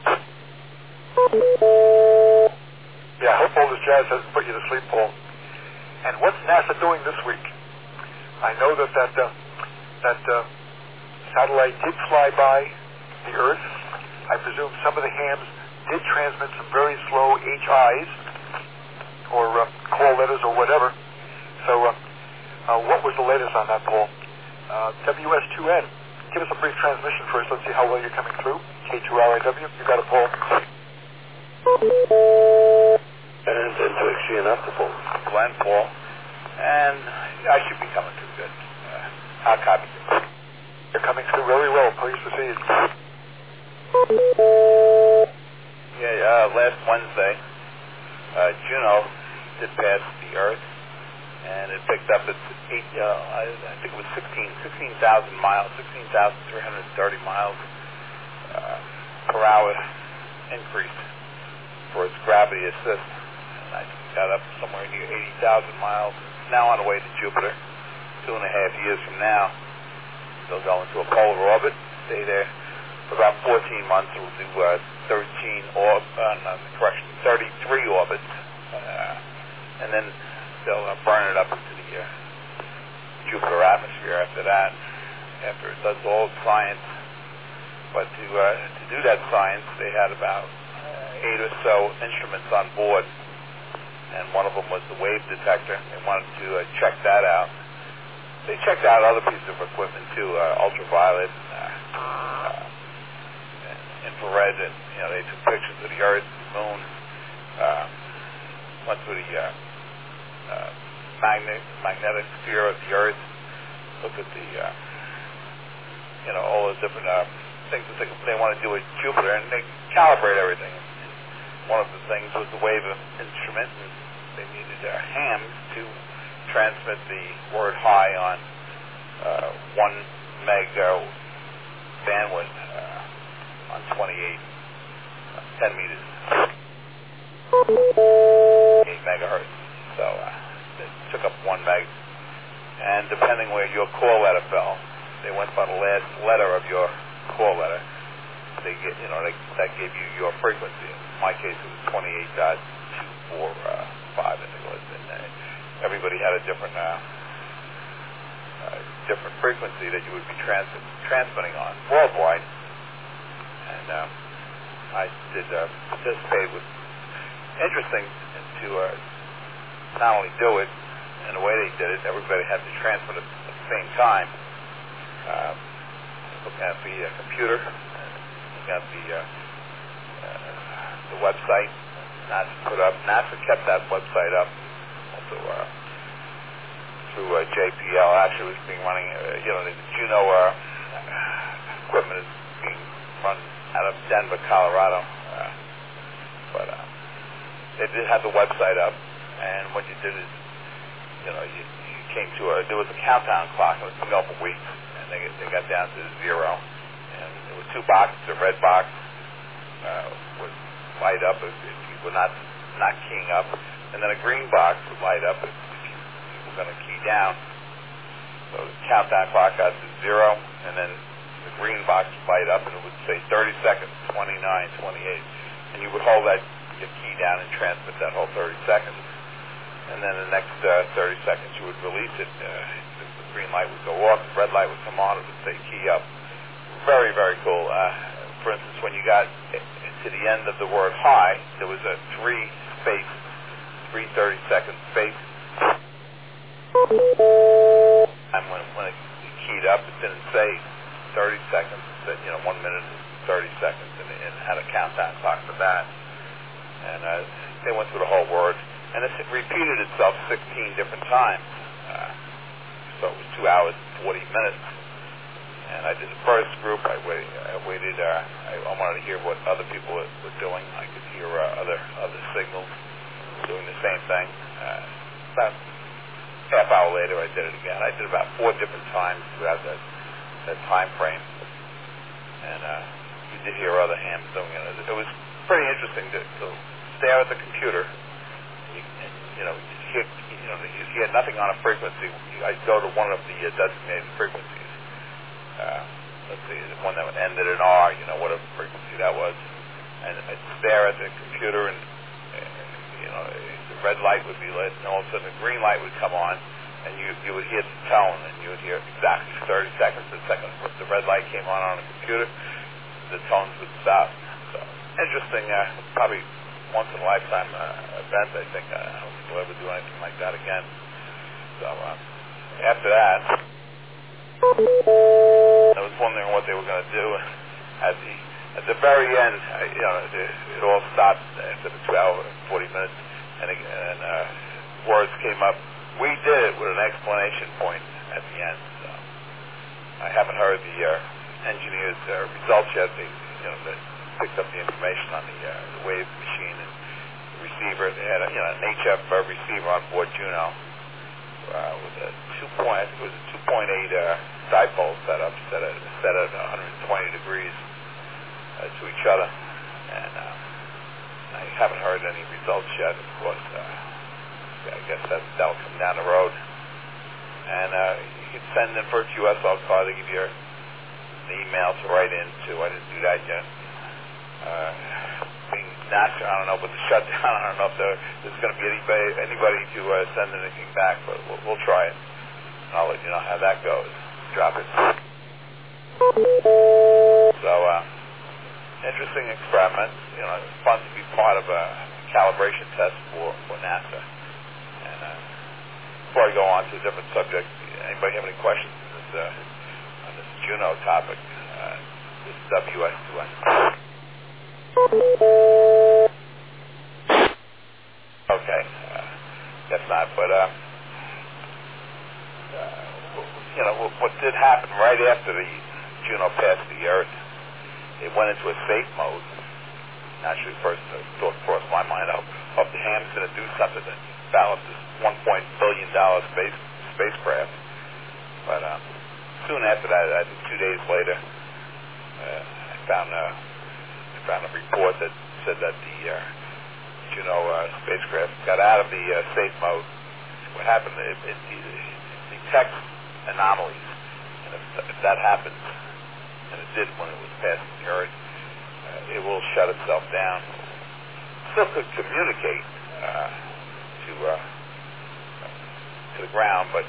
[SPEAKER 1] Yeah, I hope all this jazz hasn't put you to sleep, Paul. And what's NASA doing this week? I know that that, uh, that uh, satellite did fly by the Earth. I presume some of the hams did transmit some very slow H Is, or uh, call letters or whatever. So uh, uh, what was the latest on that, Paul? Uh, W S two N, give us a brief transmission first. Let's see how well you're coming through. K two R I W, you got it, Paul.
[SPEAKER 3] And into X G and optical.
[SPEAKER 4] Glenn, Paul, and I should be coming through good. Uh, I'll copy you.
[SPEAKER 1] You're coming through very well. Please proceed.
[SPEAKER 4] Yeah, uh, last Wednesday, uh, Juno did pass the Earth, and it picked up its eight, uh, I, I think it was sixteen thousand miles, sixteen thousand three hundred thirty miles uh, per hour increase for its gravity assist. And I think it got up somewhere near eighty thousand miles. It's now on the way to Jupiter. Two and a half years from now, they'll go into a polar orbit, stay there for about fourteen months. It'll do uh, thirteen or uh, no, correction, thirty-three orbits, uh, and then they'll uh, burn it up into the uh, Jupiter atmosphere after that. After it does all its science, but to uh, to do that science, they had about uh, eight or so instruments on board, and one of them was the wave detector. They wanted to uh, check that out. They checked out other pieces of equipment too, uh, ultraviolet, uh, uh, infrared, and you know they took pictures of the Earth, the Moon, uh, went through the uh, uh, magnet, magnetic sphere of the Earth, looked at the uh, you know all the different uh, things that they, they want to do at Jupiter, and they calibrate everything. One of the things was the wave instrument, and they needed their hams to transmit the word high on uh, one meg uh, bandwidth uh, on twenty-eight, uh, ten meters, eight megahertz. So uh, it took up one meg, and depending where your call letter fell, they went by the last letter of your call letter. They get, you know, they, that gave you your frequency. In my case, it was twenty-eight point two four five, I think it was. And, uh, everybody had a different uh, uh, different frequency that you would be trans- transmitting on worldwide. And uh, I did uh, participate with interesting to uh, not only do it in the way they did it, everybody had to transmit it at the same time. Uh, looking at the uh, computer, looking at the uh, uh, the website NASA put up. NASA kept that website up. Also, uh, through uh, J P L, actually was being running, uh, you know, the Juno uh, equipment is being run out of Denver, Colorado. Uh, but uh, they did have the website up, and what you did is, you know, you, you came to a, there was a countdown clock. It was coming up for weeks, and they, they got down to zero. And there were two boxes. A red box uh, would light up if, if you were not not keying up, and then a green box would light up if, if you, you were going to key down. So the countdown clock got to zero, and then the green box would light up, and it would say thirty seconds, twenty-nine, twenty-eight, and you would hold that your key down and transmit that whole thirty seconds. And then the next uh, thirty seconds you would release it. Uh, the, the green light would go off, the red light would come on, it would say key up. Very, very cool. Uh, for instance, when you got to the end of the word high, there was a three space, three thirty second space. And when, when it keyed up, it didn't say thirty seconds, it said, you know, one minute and thirty seconds, and it had a countdown clock for that. And uh, they went through the whole word. And it repeated itself sixteen different times. Uh, so it was two hours and forty minutes. And I did the first group. I, wait, I waited. Uh, I, I wanted to hear what other people were, were doing. I could hear uh, other other signals doing the same thing. Uh, about half hour later, I did it again. I did about four different times throughout that, that time frame. And uh, you did hear other hams doing it. It was pretty interesting to, to stare at the computer. You, you know, you hear, you know, you hear nothing on a frequency. I go to one of the uh, designated frequencies. Uh, let's see, the one that would end at an R, you know, whatever frequency that was. And I'd stare at the computer, and, and you know, the red light would be lit, and all of a sudden the green light would come on, and you you would hear the tone, and you would hear exactly thirty seconds. The second the red light came on on the computer, the tones would stop. So interesting, uh, probably once in a lifetime uh, event. I think uh, I don't think we'll ever do anything like that again. So uh, after that, I was wondering what they were going to do. At the at the very end, uh, you know, it, it all stopped after the two hours and forty minutes, and, and uh, words came up. We did it with an exclamation point at the end. So I haven't heard the uh, engineers' uh, results yet. They, you know, they picked up the information on the, uh, the wave machine and the receiver. They had a, you know, an H F uh, receiver on board Juno uh, with a two point, I think it was a two point eight uh, dipole setup set at set at one hundred twenty degrees uh, to each other. And uh, I haven't heard any results yet. Of course, uh, I guess that that'll come down the road. And uh, you can send in for a Q S L card. They give you an email to write into. I didn't do that yet. Uh, being NASA, I don't know, with the shutdown, I don't know if there, there's going to be anybody, anybody to uh, send anything back, but we'll, we'll try it. And I'll let you know how that goes. Drop it. So, uh, interesting experiment. You know, it's fun to be part of a calibration test for, for NASA. And uh, before I go on to a different subject, anybody have any questions on this, uh, on this Juno topic? Uh, this is W S two S. Okay, uh, guess not, but uh, uh, you know, what, what did happen right after the Juno passed the Earth, it went into a safe mode. Naturally, first uh, thought crossed my mind, I hope the ham's going to do something to balance this one point billion dollar space spacecraft. But uh, soon after that, I think two days later, uh, I found uh, I found a report that said that the uh, Juno uh, spacecraft got out of the uh, safe mode. What happened? It, it, it detects anomalies, and if, if that happens, and it did when it was passing the Earth, uh, it will shut itself down. Still could communicate uh, to uh, to the ground, but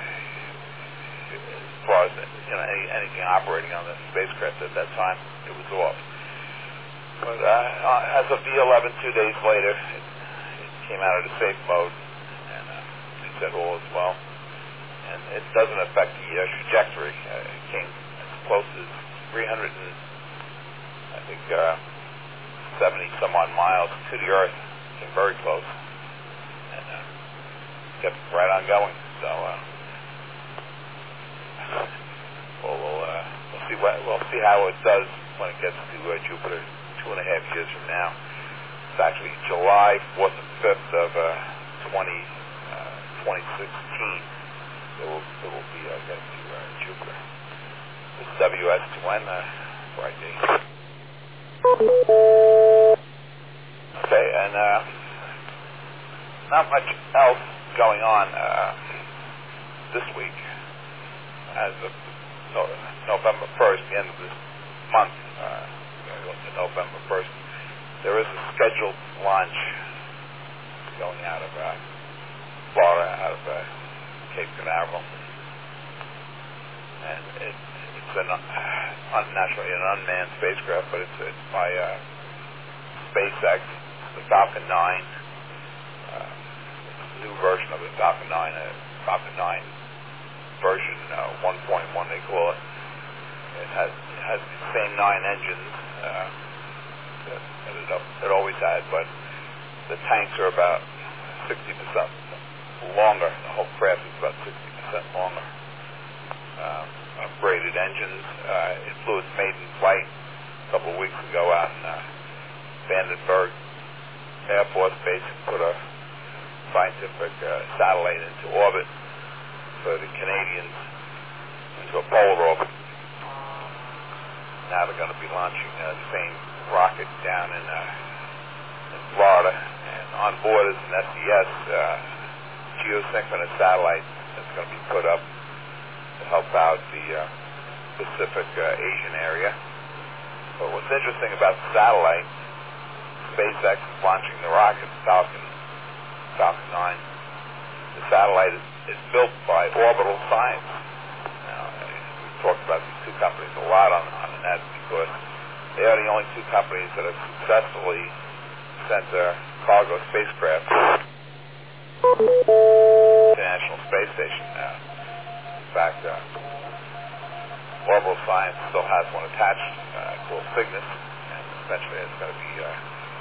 [SPEAKER 4] as far as you know, any, anything operating on the spacecraft at that time, it was off. But uh, as of the eleventh, two days later, it, it came out of the safe mode, and uh, they said all is well. And it doesn't affect the uh, trajectory. Uh, it came as close as three hundred and, I think, uh, seventy some odd miles to the Earth. It came very close, and uh, kept right on going. So uh, we'll we'll, uh, we'll see what we'll see how it does when it gets to uh, Jupiter two and a half years from now. It's actually July fourth and fifth of uh, twenty, uh, twenty sixteen. It will, it will be uh, getting to uh, Jupiter. This is W S two N, uh, right there. Okay, and uh, not much else going on uh, this week. As of no, November first, the end of this month, uh, to November first, there is a scheduled launch going out of uh, Florida, out of uh, Cape Canaveral, and it, it's an uh, unnaturally an unmanned spacecraft, but it's, it's by uh, SpaceX, the Falcon nine, uh, new version of the Falcon nine, uh, Falcon nine version uh, one point one they call it. It has it has the same nine engines uh, that, that it, it always had, but the tanks are about sixty percent longer. The whole craft is about sixty percent longer. Uh, upgraded engines. Uh, it flew its maiden flight a couple of weeks ago out in uh, Vandenberg Air Force Base and put a scientific uh, satellite into orbit for the Canadians, into a polar orbit. Now they're going to be launching uh, the same rocket down in, uh, in Florida, and on board is an S E S uh, geosynchronous satellite that's going to be put up to help out the uh, Pacific uh, Asian area. But what's interesting about the satellite, SpaceX is launching the rocket Falcon, Falcon nine. The satellite is, is built by Orbital Science. Now, we've talked about these two companies a lot on, on the net because they are the only two companies that have successfully sent their cargo spacecraft to the International Space Station now. In fact, uh, Orbital Science still has one attached uh, called Cygnus, and eventually it's going to be uh,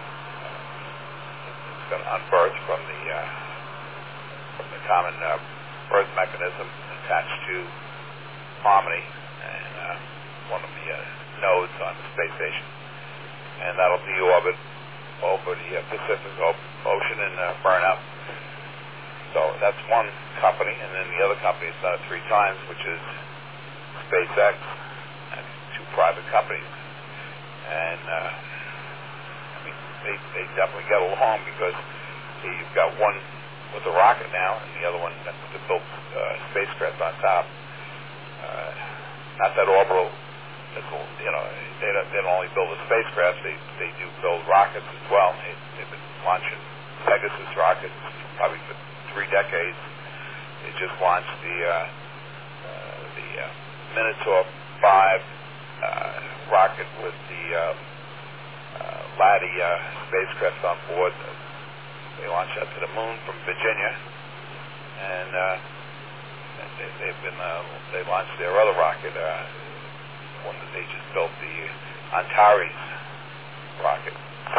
[SPEAKER 4] it's going to unbirth from the uh, from the common uh, birth mechanism attached to Harmony, and uh, one of the uh, nodes on the space station, and that'll deorbit over the uh, Pacific o- Ocean and uh, burn up. So that's one company, and then the other company has done it three times, which is SpaceX, and two private companies. And uh, I mean, they, they definitely get along because you've got one with a rocket now, and the other one with the built uh, spacecraft on top. Uh, not that Orbital, you know, they don't, they don't only build the spacecraft; they they do build rockets as well. They, they've been launching Pegasus rockets probably for three decades. They just launched the uh, uh, the uh, Minotaur five uh, rocket with the uh, uh, Laddie uh, spacecraft on board. They launched that to the moon from Virginia, and uh, they, they've been uh, they launched their other rocket, uh, one that they just built, the Antares rocket.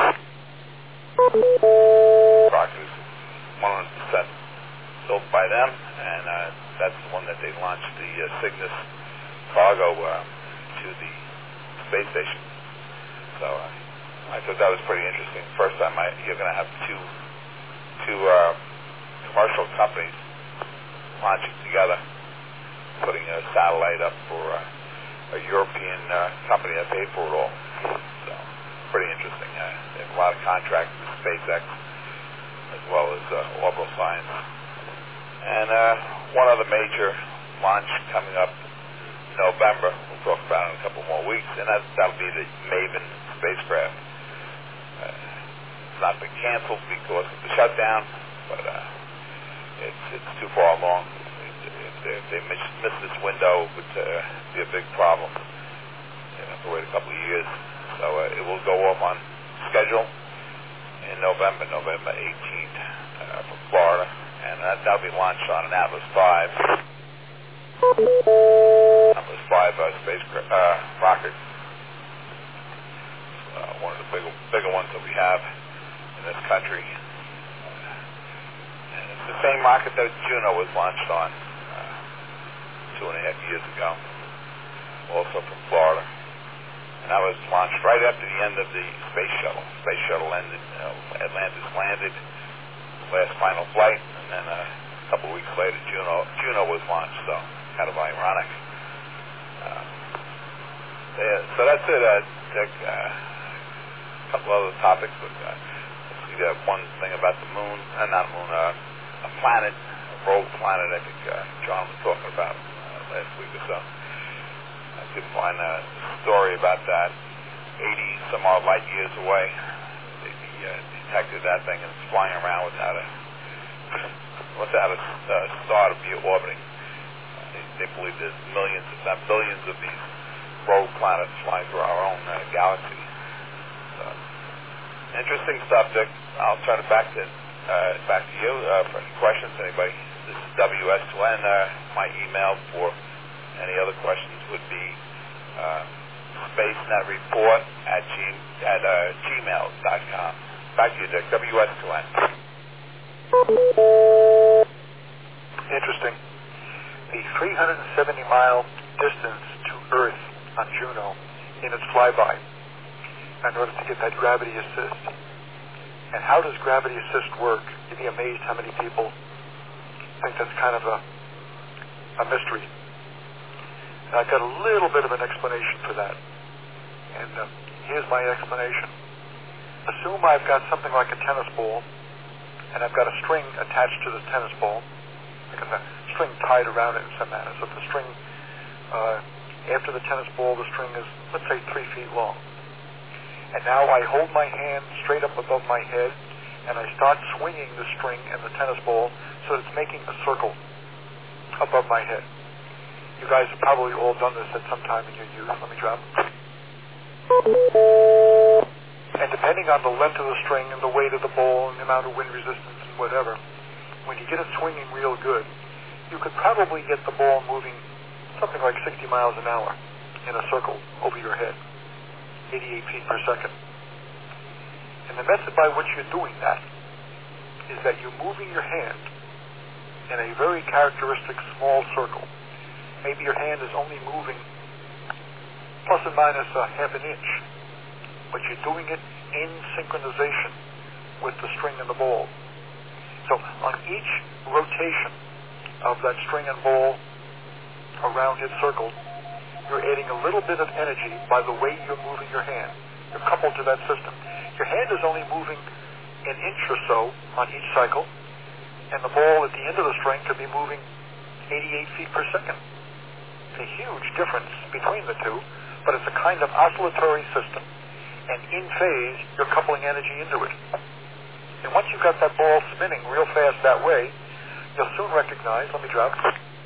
[SPEAKER 4] Rocket is one hundred percent built by them, and uh, that's the one that they launched the uh, Cygnus cargo uh, to the space station. So uh, I thought that was pretty interesting. First time I, you're going to have two two uh, commercial companies launching together, putting a satellite up for uh, a European uh, company that paid for it all. So pretty interesting. Uh, they have a lot of contracts with SpaceX as well as uh, Orbital Science. And uh, one other major launch coming up in November, we'll talk about in a couple more weeks, and that, that'll be the Maven spacecraft. Uh, it's not been canceled because of the shutdown, but uh, it's, it's too far along. If they, if they miss, miss this window, it would uh, be a big problem. They have to wait a couple of years. So uh, it will go off on schedule in November, November eighteenth uh, from Florida, and that, that'll be launched on an Atlas five. Atlas five uh, space uh, rocket, uh, one of the bigger, bigger ones that we have in this country. And it's the same rocket that Juno was launched on uh, two and a half years ago, also from Florida. And I was launched right after the end of the space shuttle. Space shuttle ended, uh, Atlantis landed, last final flight, and then uh, a couple of weeks later, Juno, Juno was launched, so kind of ironic. Uh, yeah, so that's it, uh, Dick. Uh, a couple other topics, but uh, let's see, uh, one thing about the moon, uh, not moon, uh, a planet, a rogue planet, I think uh, John was talking about uh, last week or so. I did find a story about that, eighty some odd light years away. They uh, detected that thing and it's flying around without a without a uh, star to be orbiting. Uh, they, they believe there's millions, if not billions, of these rogue planets flying through our own uh, galaxy. So, interesting subject. I'll turn it back to uh, back to you uh, for any questions. Anybody? This is W S two N. Uh, my email for any other questions would be uh, spacenetreport at, g, at uh, gmail dot com. Back to you, Dick. W S two N.
[SPEAKER 1] Interesting. The three hundred seventy mile distance to Earth on Juno in its flyby in order to get that gravity assist. And how does gravity assist work? You'd be amazed how many people think that's kind of a, a mystery. And I've got a little bit of an explanation for that. And uh, here's my explanation. Assume I've got something like a tennis ball, and I've got a string attached to the tennis ball, like a string tied around it in some manner. So the string, uh, after the tennis ball, the string is, let's say, three feet long. And now I hold my hand straight up above my head, and I start swinging the string and the tennis ball so it's making a circle above my head. You guys have probably all done this at some time in your youth. Let me drop. And depending on the length of the string and the weight of the ball and the amount of wind resistance and whatever, when you get it swinging real good, you could probably get the ball moving something like sixty miles an hour in a circle over your head, eighty-eight feet per second. And the method by which you're doing that is that you're moving your hand in a very characteristic small circle. Maybe your hand is only moving plus or minus a half an inch, but you're doing it in synchronization with the string and the ball. So on each rotation of that string and ball around its circle, you're adding a little bit of energy by the way you're moving your hand. You're coupled to that system. Your hand is only moving an inch or so on each cycle, and the ball at the end of the string could be moving eighty-eight feet per second. It's a huge difference between the two, but it's a kind of oscillatory system, and in phase, you're coupling energy into it. And once you've got that ball spinning real fast that way, you'll soon recognize, let me drop,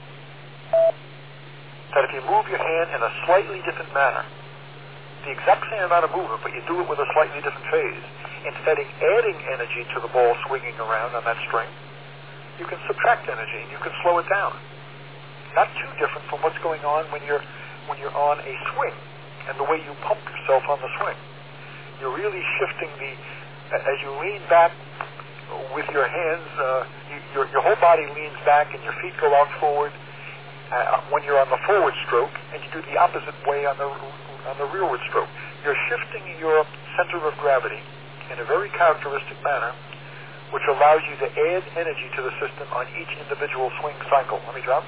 [SPEAKER 1] that if you move your hand in a slightly different manner, the exact same amount of movement, but you do it with a slightly different phase, instead of adding energy to the ball swinging around on that string, you can subtract energy and you can slow it down. Not too different from what's going on when you're when you're on a swing and the way you pump yourself on the swing. You're really shifting the, as you lean back with your hands, uh, you, your, your whole body leans back and your feet go out forward uh, when you're on the forward stroke, and you do the opposite way on the on the rearward stroke. You're shifting your center of gravity in a very characteristic manner, which allows you to add energy to the system on each individual swing cycle. Let me drop.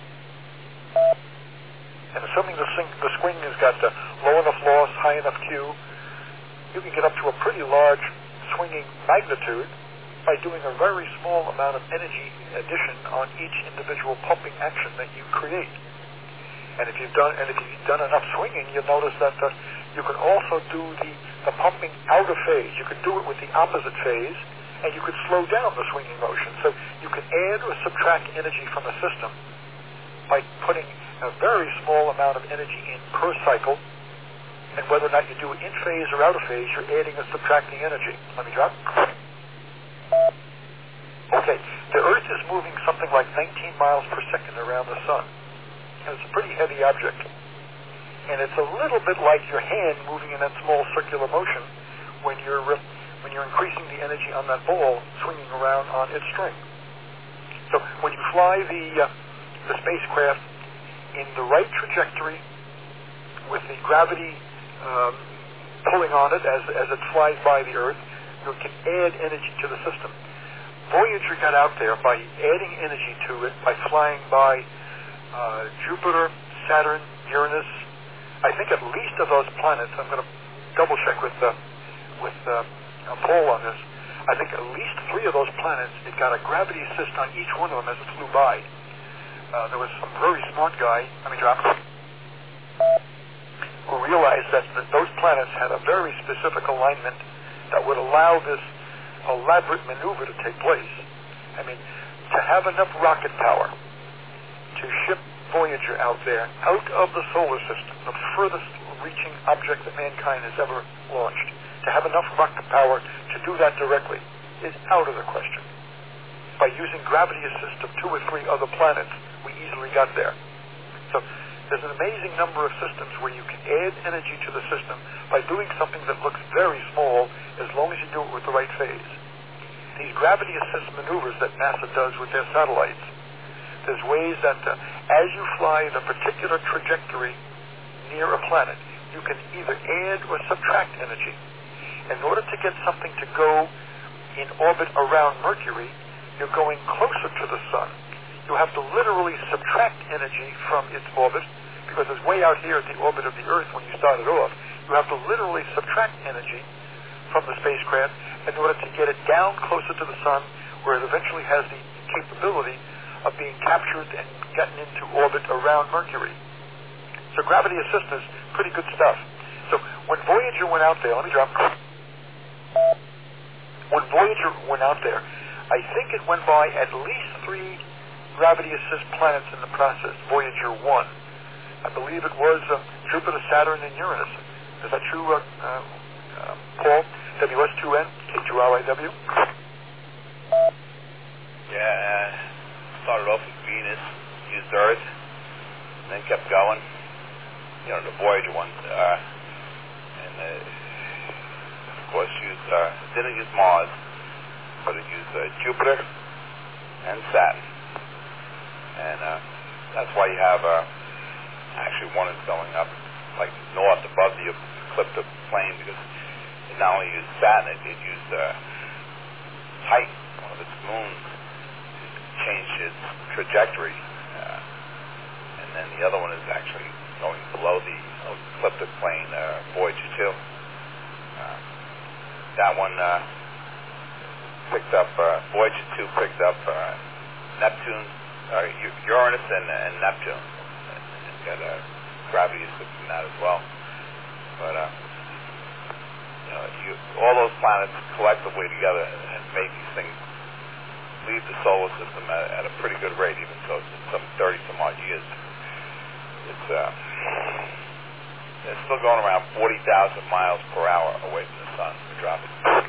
[SPEAKER 1] And assuming the, sing, the swing has got the low enough loss, high enough Q, you can get up to a pretty large swinging magnitude by doing a very small amount of energy addition on each individual pumping action that you create. And if you've done and if you've done enough swinging, you'll notice that uh, you can also do the, the pumping out of phase. You could do it with the opposite phase, and you could slow down the swinging motion. So you can add or subtract energy from a system by putting a very small amount of energy in per cycle, and whether or not you do it in phase or out of phase, you're adding or subtracting energy. Let me drop. Okay, the Earth is moving something like nineteen miles per second around the sun. And it's a pretty heavy object. And it's a little bit like your hand moving in that small circular motion when you're uh, when you're increasing the energy on that ball swinging around on its string. So when you fly the uh, the spacecraft in the right trajectory with the gravity um, pulling on it as, as it flies by the Earth. You can add energy to the system. Voyager got out there by adding energy to it, by flying by uh, Jupiter, Saturn, Uranus. I think at least of those planets, I'm going to double check with, uh, with uh, Paul on this, I think at least three of those planets, it got a gravity assist on each one of them as it flew by. Uh, there was some very smart guy, let me drop, who realized that, that those planets had a very specific alignment that would allow this elaborate maneuver to take place. I mean, to have enough rocket power to ship Voyager out there, out of the solar system, the furthest reaching object that mankind has ever launched, to have enough rocket power to do that directly is out of the question. By using gravity assist of two or three other planets, we easily got there. So there's an amazing number of systems where you can add energy to the system by doing something that looks very small as long as you do it with the right phase. These gravity assist maneuvers that NASA does with their satellites, there's ways that uh, as you fly the particular trajectory near a planet, you can either add or subtract energy. In order to get something to go in orbit around Mercury, you're going closer to the sun. You have to literally subtract energy from its orbit, because it's way out here at the orbit of the Earth when you started off. You have to literally subtract energy from the spacecraft in order to get it down closer to the sun, where it eventually has the capability of being captured and gotten into orbit around Mercury. So gravity assist is pretty good stuff. So when Voyager went out there, let me drop. When Voyager went out there, I think it went by at least three gravity assist planets in the process. Voyager one. I believe it was uh, Jupiter, Saturn, and Uranus. Is that true, uh, uh, uh, Paul? W S two N, K two R I W?
[SPEAKER 4] Yeah, uh, started off with Venus, used Earth, and then kept going. You know, the Voyager ones. Uh, and, uh, of course, used, uh, didn't use Mars, but it used uh, Jupiter and Saturn. And uh, that's why you have, uh, actually one is going up like north above the ecliptic plane, because it not only used Saturn, it, it used uh, Titan, one of its moons, to change its trajectory. Uh, and then the other one is actually going below the ecliptic plane, uh, Voyager two. Uh, that one uh, picked up, uh, Voyager two picked up uh, Neptune, uh, Uranus and, and Neptune. And got a gravity assist in that as well. But uh, you know, you, all those planets collectively together have made these things leave the solar system at, at a pretty good rate, even so it's some thirty some odd years. It's uh, it's still going around forty thousand miles per hour away from the sun. We're dropping.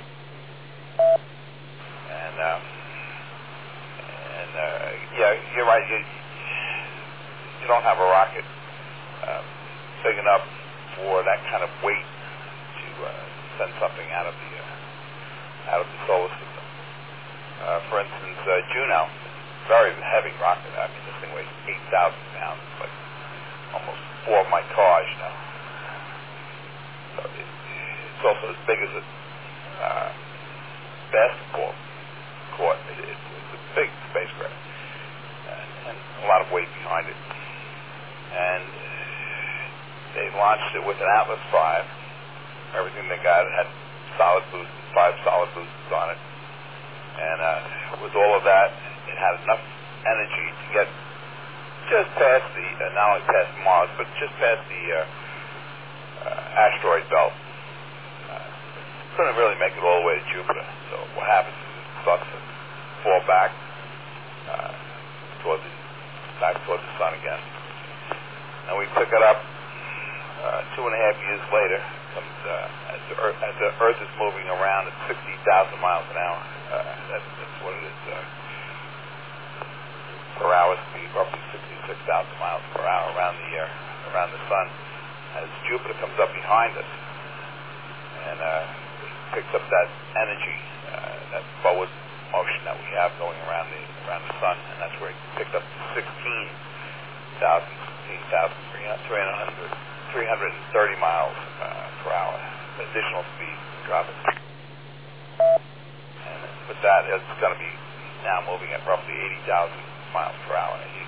[SPEAKER 4] And uh, and uh, yeah, you're right. You, you don't have a rocket uh, big enough for that kind of weight to uh, send something out of the uh, out of the solar system. Uh, for instance, uh, Juno, very heavy rocket. I mean, this thing weighs eight thousand pounds, like almost four of my cars, you know. So it, it's also as big as a uh, basketball court. It, it, it's a big spacecraft, and, and a lot of weight behind it. And they launched it with an Atlas five. Everything they got, it had solid boosters, five solid boosters on it. And uh, with all of that, it had enough energy to get just past the, uh, not only past Mars, but just past the uh, uh, asteroid belt. Uh, couldn't really make it all the way to Jupiter. So what happens is it starts to fall back uh, toward the, back toward the sun again. And we pick it up uh, two and a half years later. Comes, uh, as, the Earth, as the Earth is moving around at sixty thousand miles an hour. Uh, that's, that's what it is. Uh, per hour speed, roughly sixty-six thousand miles per hour around the uh, around the sun. As Jupiter comes up behind us and uh, picks up that energy, uh, that forward motion that we have going around the around the sun, and that's where it picked up sixteen thousand, sixteen thousand three hundred, three hundred thirty miles uh, per hour, additional speed dropping. And with that, it's going to be now moving at roughly eighty thousand miles per hour. He's